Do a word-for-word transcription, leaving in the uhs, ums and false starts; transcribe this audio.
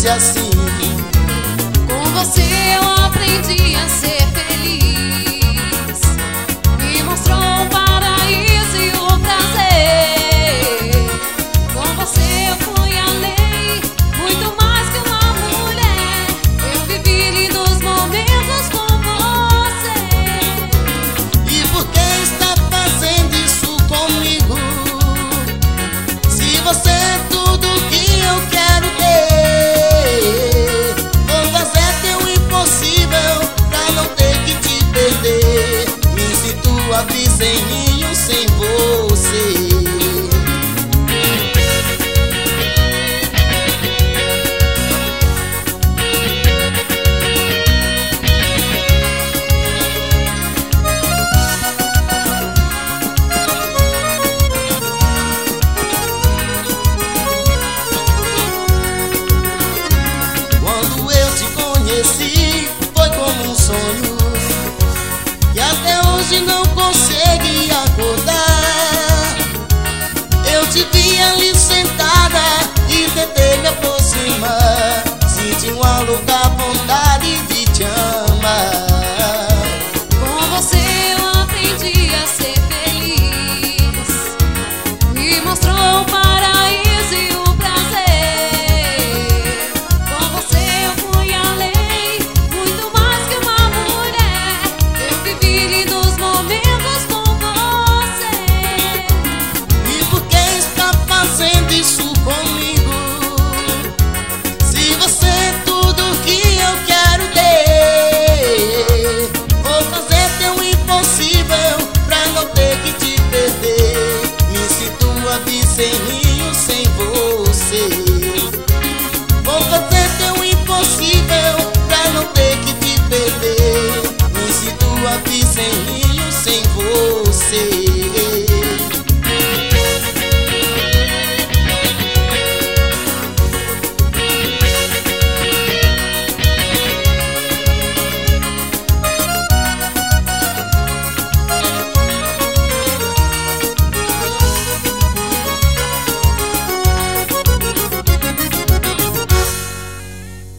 fosse assim. Com você eu aprendi a ser feliz. Me mostrou o paraíso e o prazer. Com você eu fui além, muito mais que uma mulher. Eu vivi lindos momentos com você. E por que está fazendo isso comigo? Se você é tudo que eu quero ter, vou fazer teu impossível pra não ter que te perder. Me sinto a vida sem ninho, sem você. Foi como um sonho que até hoje não consegui acordar. Eu te vi ali sentada e tentei me aproximar. Senti uma louca vontade de te amar. Com você eu aprendi a ser feliz. Me mostrou o paraíso e o prazer. Com você eu fui além, muito mais que uma mulher. Eu vivi lindos momentos com você. E por que está fazendo isso comigo? Se você é tudo que eu quero ter, vou fazer teu impossível pra não ter que te perder. Me sinto a vida sem ninho, sem você. Vou fazer teu impossível pra não ter que te perder. Me sinto a vida sem ninho.